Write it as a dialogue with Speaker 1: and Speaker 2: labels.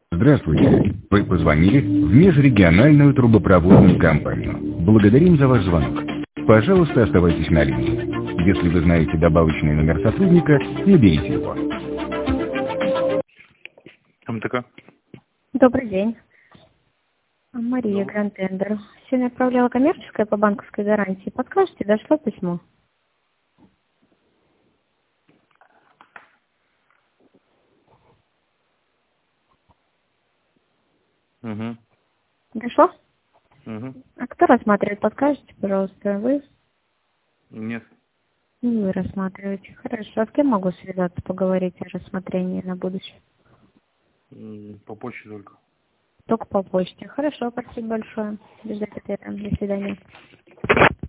Speaker 1: Здравствуйте. Вы позвонили в межрегиональную трубопроводную компанию. Благодарим за ваш звонок. Пожалуйста, оставайтесь на линии. Если вы знаете добавочный номер сотрудника, наберите его.
Speaker 2: МТК.
Speaker 3: Добрый день. Мария
Speaker 2: Добрый.
Speaker 3: Гранд-Тендер. Сегодня отправляла коммерческое по банковской гарантии. Подскажете, дошло письмо?
Speaker 2: Угу.
Speaker 3: Дошло?
Speaker 2: Угу.
Speaker 3: А кто рассматривает? Подскажете, пожалуйста, вы?
Speaker 2: Нет.
Speaker 3: Не вы рассматриваете. Хорошо. А с кем могу связаться, поговорить о рассмотрении на будущее?
Speaker 2: По почте только.
Speaker 3: Только по почте. Хорошо, спасибо большое. Ждать ответа. До свидания.